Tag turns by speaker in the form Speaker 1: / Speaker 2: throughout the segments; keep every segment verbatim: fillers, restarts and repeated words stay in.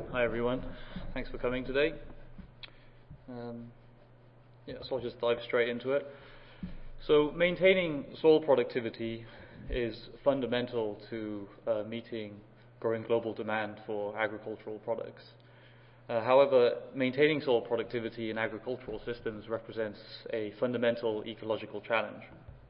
Speaker 1: Hi everyone, thanks for coming today. Um, yeah, so I'll just dive straight into it. So maintaining soil productivity is fundamental to uh, meeting growing global demand for agricultural products. Uh, however, maintaining soil productivity in agricultural systems represents a fundamental ecological challenge.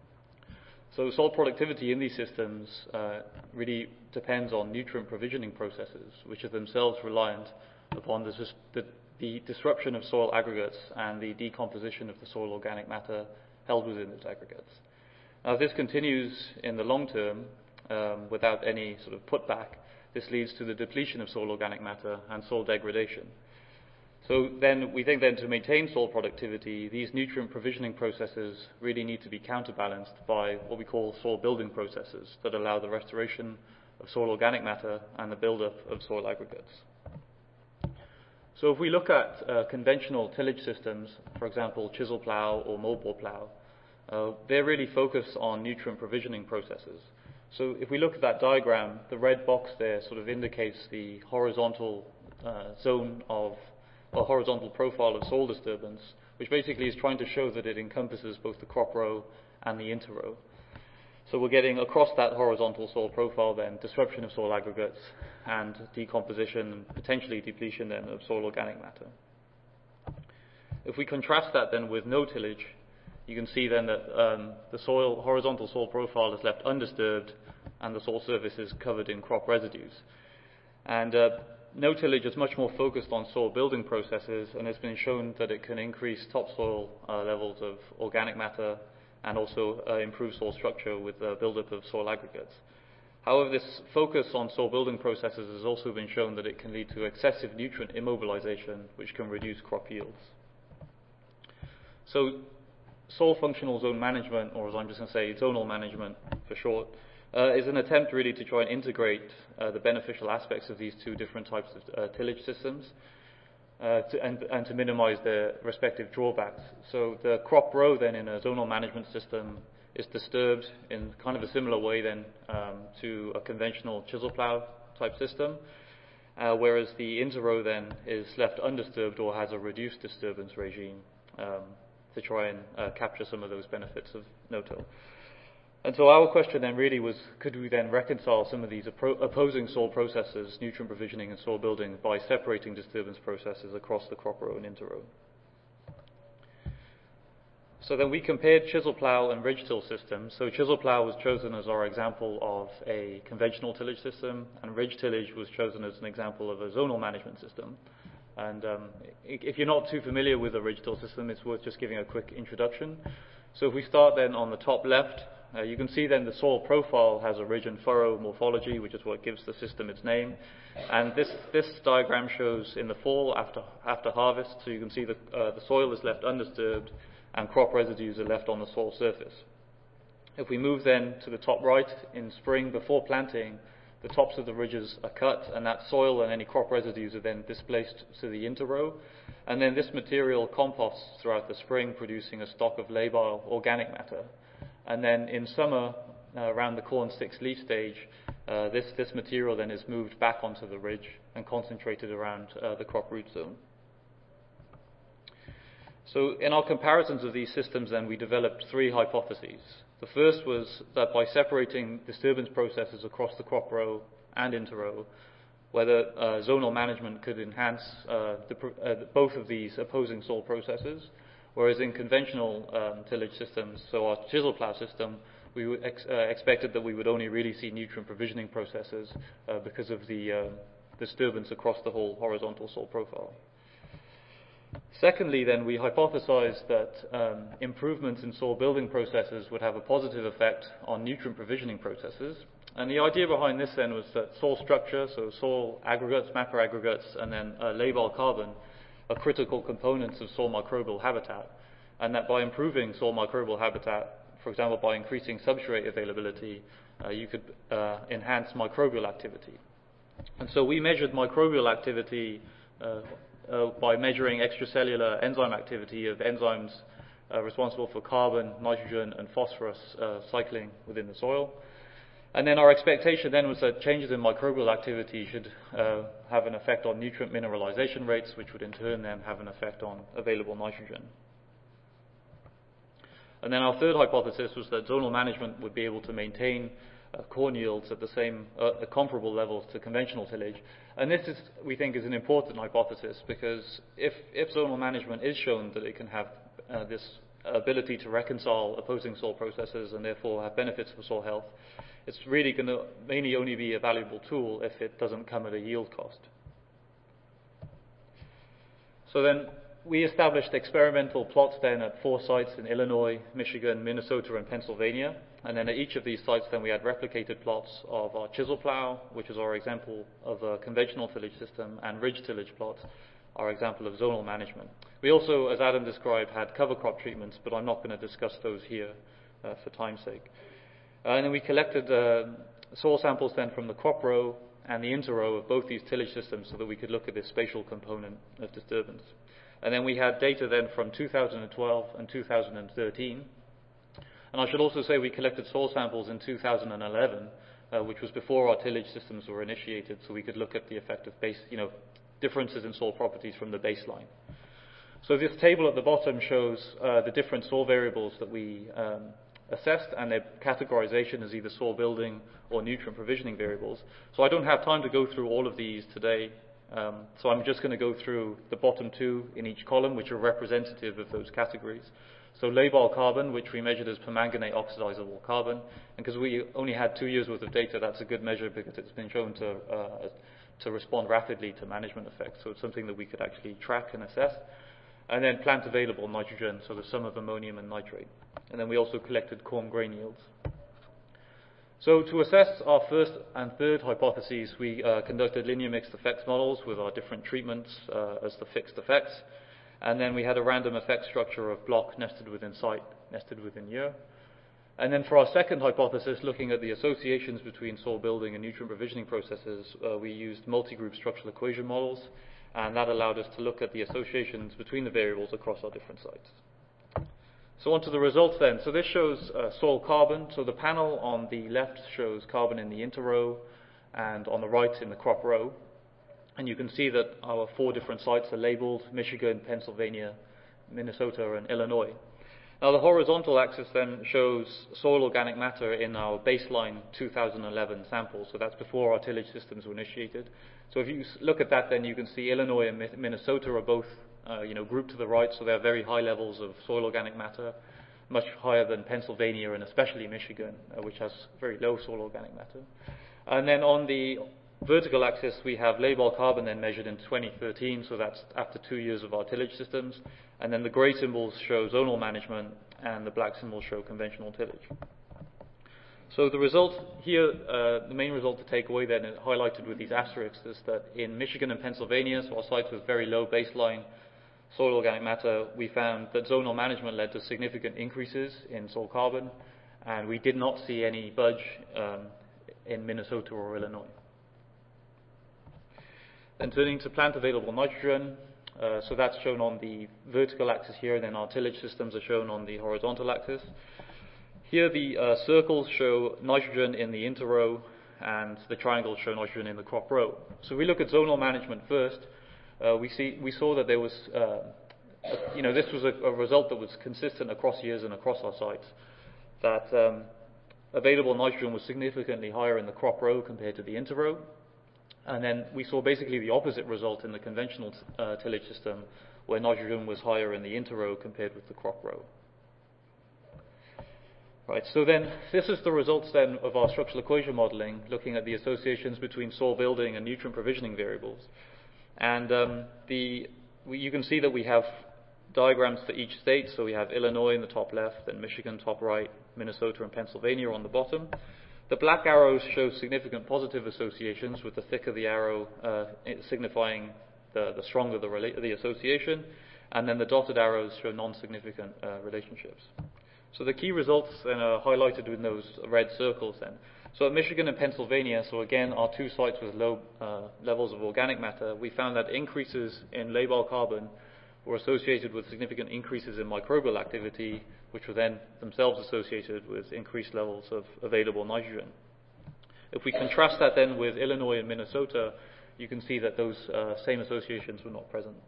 Speaker 1: So soil productivity in these systems uh, really depends on nutrient provisioning processes, which are themselves reliant upon the, the, the disruption of soil aggregates and the decomposition of the soil organic matter held within those aggregates. Now, if this continues in the long term um, without any sort of putback, this leads to the depletion of soil organic matter and soil degradation. So then we think then to maintain soil productivity, these nutrient provisioning processes really need to be counterbalanced by what we call soil building processes that allow the restoration of soil organic matter and the buildup of soil aggregates. So if we look at uh, conventional tillage systems, for example, chisel plow or moldboard plow, uh, they're really focused on nutrient provisioning processes. So if we look at that diagram, the red box there sort of indicates the horizontal uh, zone of a horizontal profile of soil disturbance, which basically is trying to show that it encompasses both the crop row and the interrow. So we're getting across that horizontal soil profile then disruption of soil aggregates and decomposition and potentially depletion then of soil organic matter. If we contrast that then with no tillage, you can see then that um, the soil horizontal soil profile is left undisturbed and the soil surface is covered in crop residues. And uh, no tillage is much more focused on soil building processes, and it's been shown that it can increase topsoil uh, levels of organic matter and also uh, improve soil structure with the buildup of soil aggregates. However, this focus on soil building processes has also been shown that it can lead to excessive nutrient immobilization, which can reduce crop yields. So soil functional zone management, or as I'm just going to say, zonal management for short, Uh, is an attempt really to try and integrate uh, the beneficial aspects of these two different types of uh, tillage systems uh, to, and, and to minimize their respective drawbacks. So the crop row then in a zonal management system is disturbed in kind of a similar way then um, to a conventional chisel plow type system, uh, whereas the interrow then is left undisturbed or has a reduced disturbance regime um, to try and uh, capture some of those benefits of no-till. And so our question then really was, could we then reconcile some of these opposing soil processes, nutrient provisioning and soil building, by separating disturbance processes across the crop row and interrow? So then we compared chisel plow and ridge till systems. So chisel plow was chosen as our example of a conventional tillage system, and ridge tillage was chosen as an example of a zonal management system. And um, if you're not too familiar with a ridge till system, it's worth just giving a quick introduction. So if we start then on the top left, Uh, you can see then the soil profile has a ridge and furrow morphology, which is what gives the system its name. And this, this diagram shows in the fall after, after harvest, so you can see that uh, the soil is left undisturbed and crop residues are left on the soil surface. If we move then to the top right, in spring before planting, the tops of the ridges are cut and that soil and any crop residues are then displaced to the interrow. And then this material composts throughout the spring, producing a stock of labile organic matter. And then in summer, uh, around the corn six leaf stage, uh, this, this material then is moved back onto the ridge and concentrated around uh, the crop root zone. So in our comparisons of these systems then, we developed three hypotheses. The first was that by separating disturbance processes across the crop row and interrow, whether uh, zonal management could enhance uh, the, uh, both of these opposing soil processes. Whereas in conventional um, tillage systems, so our chisel plow system, we ex uh, expected that we would only really see nutrient provisioning processes uh, because of the uh, disturbance across the whole horizontal soil profile. Secondly, then, we hypothesized that um, improvements in soil building processes would have a positive effect on nutrient provisioning processes. And the idea behind this then was that soil structure, so soil aggregates, macro aggregates, and then uh, labile carbon, are critical components of soil microbial habitat, and that by improving soil microbial habitat, for example by increasing substrate availability, uh, you could uh, enhance microbial activity. And so we measured microbial activity uh, uh, by measuring extracellular enzyme activity of enzymes uh, responsible for carbon, nitrogen and phosphorus uh, cycling within the soil. And then our expectation then was that changes in microbial activity should uh, have an effect on nutrient mineralization rates, which would in turn then have an effect on available nitrogen. And then our third hypothesis was that zonal management would be able to maintain uh, corn yields at the same, uh, at comparable levels to conventional tillage. And this is, we think, is an important hypothesis, because if, if zonal management is shown that it can have uh, this ability to reconcile opposing soil processes and therefore have benefits for soil health, it's really going to mainly only be a valuable tool if it doesn't come at a yield cost. So then we established experimental plots then at four sites in Illinois, Michigan, Minnesota, and Pennsylvania. And then at each of these sites then we had replicated plots of our chisel plow, which is our example of a conventional tillage system, and ridge tillage plots, our example of zonal management. We also, as Adam described, had cover crop treatments, but I'm not going to discuss those here uh, for time's sake. Uh, and then we collected uh, soil samples then from the crop row and the interrow of both these tillage systems so that we could look at this spatial component of disturbance. And then we had data then from two thousand twelve and two thousand thirteen. And I should also say we collected soil samples in two thousand eleven, uh, which was before our tillage systems were initiated, so we could look at the effect of base, you know, differences in soil properties from the baseline. So this table at the bottom shows uh, the different soil variables that we um, assessed and their categorization as either soil building or nutrient provisioning variables. So I don't have time to go through all of these today. Um, so I'm just going to go through the bottom two in each column, which are representative of those categories. So labile carbon, which we measured as permanganate oxidizable carbon, and because we only had two years worth of data, that's a good measure because it's been shown to uh, to respond rapidly to management effects. So it's something that we could actually track and assess. And then plant available nitrogen, so the sum of ammonium and nitrate. And then we also collected corn grain yields. So to assess our first and third hypotheses, we uh, conducted linear mixed effects models with our different treatments uh, as the fixed effects. And then we had a random effect structure of block nested within site, nested within year. And then for our second hypothesis, looking at the associations between soil building and nutrient provisioning processes, uh, we used multi-group structural equation models, and that allowed us to look at the associations between the variables across our different sites. So on to the results then. So this shows uh, soil carbon. So the panel on the left shows carbon in the interrow, and on the right in the crop row. And you can see that our four different sites are labeled: Michigan, Pennsylvania, Minnesota, and Illinois. Now the horizontal axis then shows soil organic matter in our baseline two thousand eleven sample. So that's before our tillage systems were initiated. So if you look at that, then you can see Illinois and Minnesota are both uh, you know, grouped to the right, so they have very high levels of soil organic matter, much higher than Pennsylvania and especially Michigan, uh, which has very low soil organic matter. And then on the vertical axis, we have labile carbon then measured in twenty thirteen, so that's after two years of our tillage systems. And then the grey symbols show zonal management, and the black symbols show conventional tillage. So the result here, uh, the main result to take away then, highlighted with these asterisks, is that in Michigan and Pennsylvania, so our sites with very low baseline soil organic matter, we found that zonal management led to significant increases in soil carbon, and we did not see any budge um, in Minnesota or Illinois. Then turning to plant available nitrogen, uh, so that's shown on the vertical axis here, and then our tillage systems are shown on the horizontal axis. Here the uh, circles show nitrogen in the interrow, and the triangles show nitrogen in the crop row. So we look at zonal management first. Uh, we see we saw that there was, uh, you know, this was a, a result that was consistent across years and across our sites. That um, available nitrogen was significantly higher in the crop row compared to the interrow, and then we saw basically the opposite result in the conventional uh, tillage system, where nitrogen was higher in the interrow compared with the crop row. Right, so then this is the results then of our structural equation modeling, looking at the associations between soil building and nutrient provisioning variables. And um, the, we, you can see that we have diagrams for each state. So we have Illinois in the top left, then Michigan top right, Minnesota and Pennsylvania on the bottom. The black arrows show significant positive associations, with the thicker the arrow uh, signifying the, the stronger the, rela- the association, and then the dotted arrows show non-significant uh, relationships. So the key results then are highlighted with those red circles then. So at Michigan and Pennsylvania, so again our two sites with low uh, levels of organic matter, we found that increases in labile carbon were associated with significant increases in microbial activity, which were then themselves associated with increased levels of available nitrogen. If we contrast that then with Illinois and Minnesota, you can see that those uh, same associations were not present.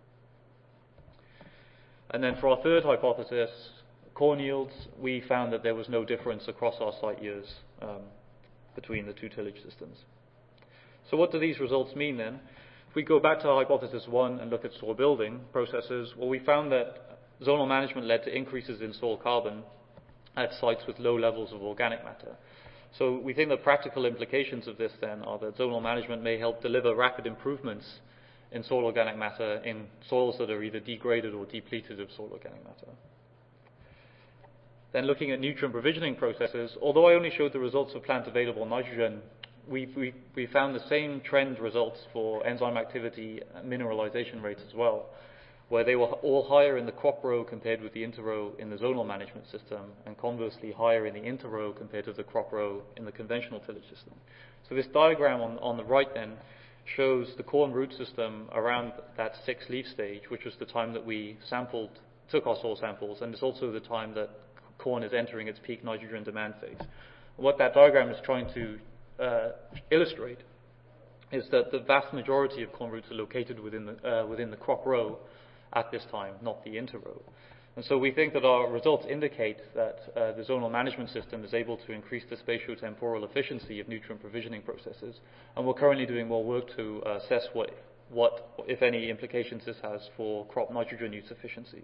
Speaker 1: And then for our third hypothesis, corn yields, we found that there was no difference across our site years um, between the two tillage systems. So what do these results mean then? If we go back to hypothesis one and look at soil building processes, well, we found that zonal management led to increases in soil carbon at sites with low levels of organic matter. So we think the practical implications of this then are that zonal management may help deliver rapid improvements in soil organic matter in soils that are either degraded or depleted of soil organic matter. Then looking at nutrient provisioning processes, although I only showed the results of plant available nitrogen, we, we, we found the same trend results for enzyme activity and mineralization rates as well, where they were all higher in the crop row compared with the interrow in the zonal management system, and conversely higher in the interrow compared to the crop row in the conventional tillage system. So this diagram on, on the right then shows the corn root system around that sixth leaf stage, which was the time that we sampled, took our soil samples, and it's also the time that corn is entering its peak nitrogen demand phase. What that diagram is trying to uh, illustrate is that the vast majority of corn roots are located within the, uh, within the crop row at this time, not the interrow. And so we think that our results indicate that uh, the zonal management system is able to increase the spatiotemporal efficiency of nutrient provisioning processes, and we're currently doing more work to uh, assess what, what, if any, implications this has for crop nitrogen use efficiency.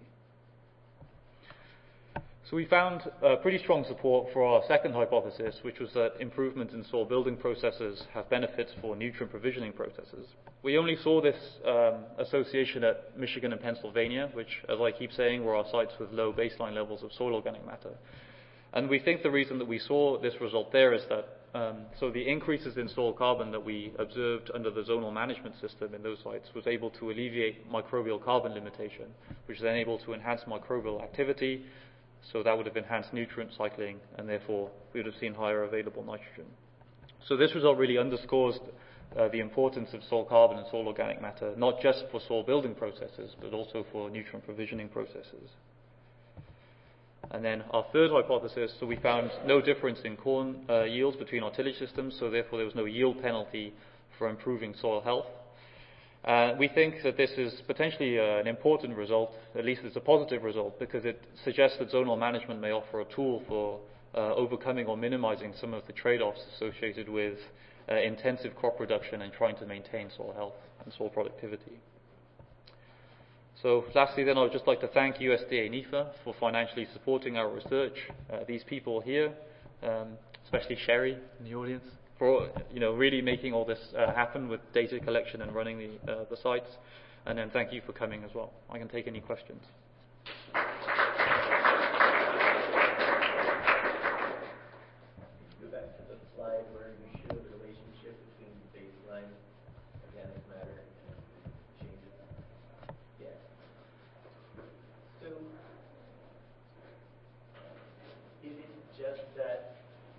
Speaker 1: So we found uh, pretty strong support for our second hypothesis, which was that improvements in soil building processes have benefits for nutrient provisioning processes. We only saw this um, association at Michigan and Pennsylvania, which, as I keep saying, were our sites with low baseline levels of soil organic matter. And we think the reason that we saw this result there is that um, so the increases in soil carbon that we observed under the zonal management system in those sites was able to alleviate microbial carbon limitation, which is then able to enhance microbial activity. So that would have enhanced nutrient cycling, and therefore we would have seen higher available nitrogen. So this result really underscores uh, the importance of soil carbon and soil organic matter, not just for soil building processes, but also for nutrient provisioning processes. And then our third hypothesis, so we found no difference in corn uh, yields between our tillage systems, so therefore there was no yield penalty for improving soil health. Uh, we think that this is potentially uh, an important result, at least it's a positive result, because it suggests that zonal management may offer a tool for uh, overcoming or minimizing some of the trade-offs associated with uh, intensive crop production and trying to maintain soil health and soil productivity. So lastly then, I would just like to thank U S D A NIFA for financially supporting our research. Uh, these people here, um, especially Sherry in the audience, for you know really making all this uh, happen with data collection and running the uh, the sites, and then thank you for coming as well. I can take any questions.
Speaker 2: Go back to the slide where you showed the relationship between baseline organic matter and changes. Yeah. So is it just that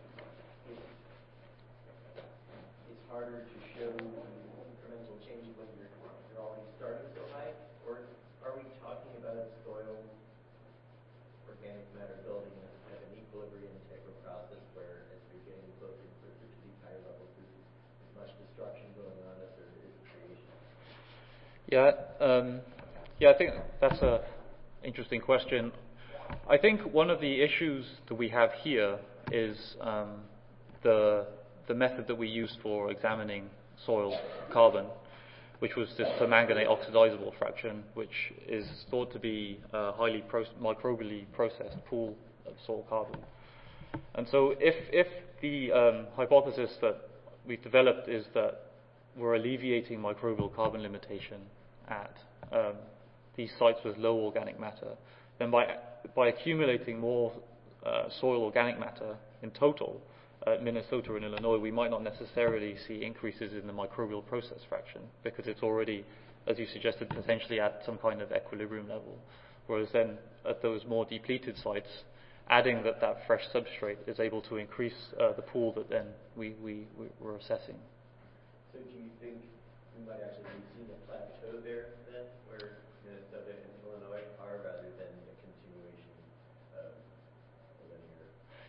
Speaker 2: it's harder to show incremental change when you're, you're already starting so high? Or are we talking about soil organic matter building at an equilibrium type of process where as you're getting closer and closer to these higher levels, there's as much destruction going on as there is creation?
Speaker 1: Yeah, um, yeah, I think that's an interesting question. I think one of the issues that we have here is um, the the method that we used for examining soil carbon, which was this permanganate oxidizable fraction, which is thought to be a highly pro- microbially processed pool of soil carbon. And so if, if the um, hypothesis that we've developed is that we're alleviating microbial carbon limitation at um, these sites with low organic matter, then by, by accumulating more uh, soil organic matter in total, at Minnesota and Illinois, we might not necessarily see increases in the microbial process fraction because it's already, as you suggested, potentially at some kind of equilibrium level. Whereas then at those more depleted sites, adding that, that fresh substrate is able to increase uh, the pool that then we, we, we, we're assessing.
Speaker 2: So do you think we might actually be seeing a plateau there then, where Minnesota and Illinois are rather than a continuation of a linear?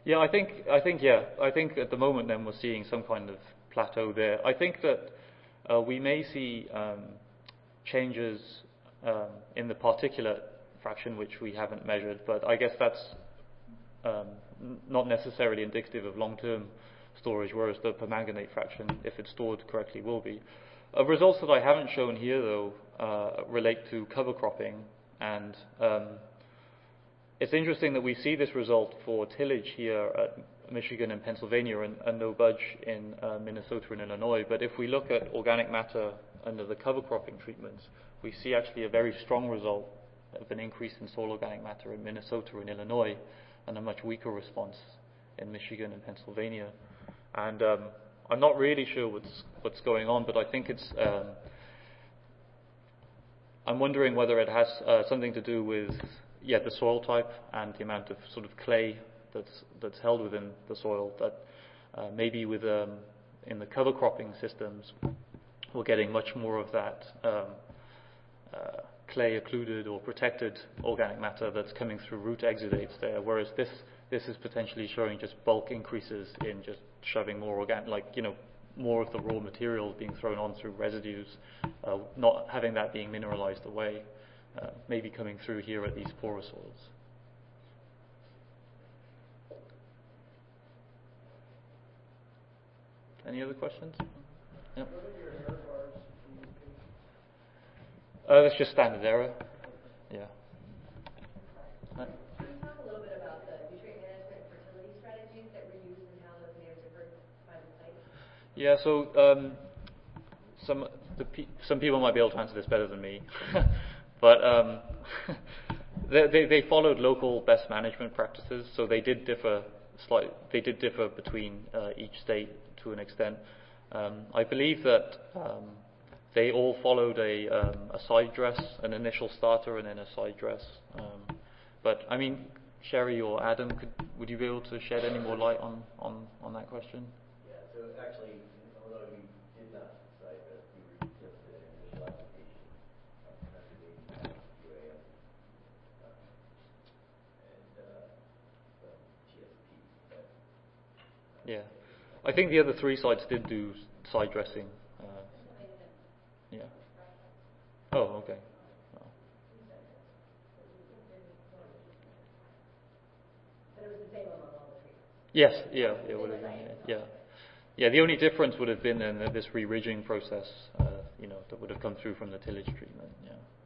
Speaker 1: Yeah, I think, I think, yeah, I think at the moment then we're seeing some kind of plateau there. I think that uh, we may see um, changes um, in the particulate fraction, which we haven't measured, but I guess that's um, n- not necessarily indicative of long-term storage, whereas the permanganate fraction, if it's stored correctly, will be. Uh, results that I haven't shown here, though, uh, relate to cover cropping, and um, it's interesting that we see this result for tillage here at Michigan and Pennsylvania, and, and no budge in uh, Minnesota and Illinois. But if we look at organic matter under the cover cropping treatments, we see actually a very strong result of an increase in soil organic matter in Minnesota and Illinois, and a much weaker response in Michigan and Pennsylvania. And um, I'm not really sure what's what's going on, but I think it's. Um, I'm wondering whether it has uh, something to do with yeah the soil type and the amount of sort of clay that's that's held within the soil. That uh, maybe with um, in the cover cropping systems, we're getting much more of that um, uh, clay occluded or protected organic matter that's coming through root exudates there, whereas this this is potentially showing just bulk increases in just shoving more organic, like you know, more of the raw material being thrown on through residues, uh, not having that being mineralized away, uh, maybe coming through here at these porous soils. Any other questions? Yep.
Speaker 3: What are your error bars communication?
Speaker 1: Uh, that's just standard error. Yeah. Uh,
Speaker 4: Can you talk a little bit about the nutrient management and fertility strategies that were used and how those may have differed by the site?
Speaker 1: Yeah, so um, some the pe- some people might be able to answer this better than me, but um, they, they they followed local best management practices, so they did differ slight. They did differ between uh, each state to an extent. Um, I believe that um, they all followed a um, a side dress, an initial starter, and then a side dress. Um, but I mean, Sherry or Adam, could would you be able to shed any more light on on, on that question?
Speaker 2: Yeah, so actually, although you did not cite that, you were just an initial application of conservation U A M uh, and uh, some G S P, but uh,
Speaker 1: Yeah, I think the other three sites did do side dressing. Uh, yeah. Oh, okay. Oh.
Speaker 4: But it was the same among all the treatments.
Speaker 1: Yes. Yeah. It would have been. Yeah. Yeah. Yeah. The only difference would have been in this re-ridging process. Uh, you know, that would have come through from the tillage treatment. Yeah.